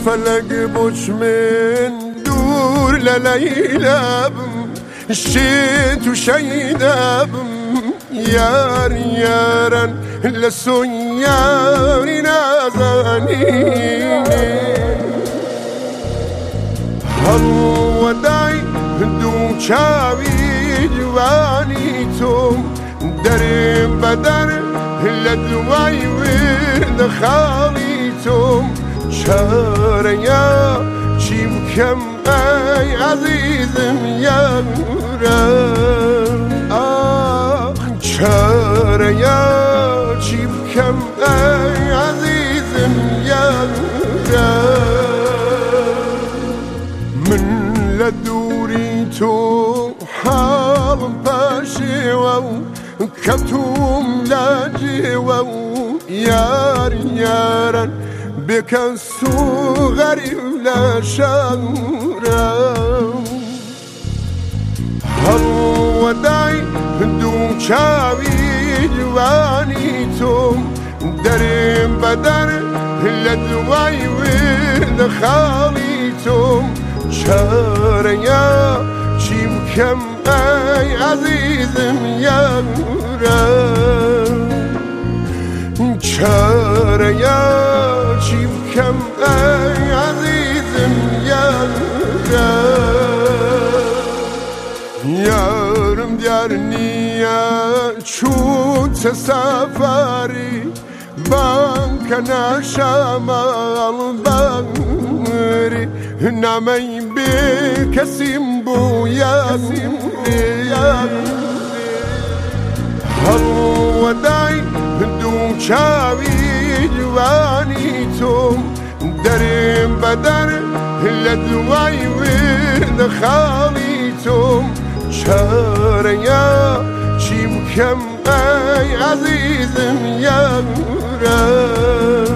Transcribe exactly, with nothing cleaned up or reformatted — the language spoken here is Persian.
فلق بوش من دور لليلاب شيت وشيداب يار يارن لسو ياري نازاني هلو داي دو چاوی جوانی توم درم بدر لدوای ورد خالی توم چاریا چی بکم ای عزیزم یارم آه چاریا چی بکم ای عزیزم یارم من لدوری تو حالم باشیوو کەوتوم لە جێوە و یار یارن بێکەس و غەریب لە شەڕە هەڵوەدای دوو چاوی جوانی تۆم دەرێم بەدەر لە دوای وردە خاڵی تۆم چارەیە چی بکەم ئەی عەزیزم یارم چارەیە چی بکەم ئەی عەزیزم یارم یارم دیار نییە چووتە سەفاری بانکەنە شەماڵ بەری نامەی بێ کەسیم بوو یاسیم هەڵوەدای دوو چاوی جوانی تۆم دەرێم بەدەر لە دوای وردە خاڵی تۆم چارەیە چی بکەم ئەی عەزیزم یارم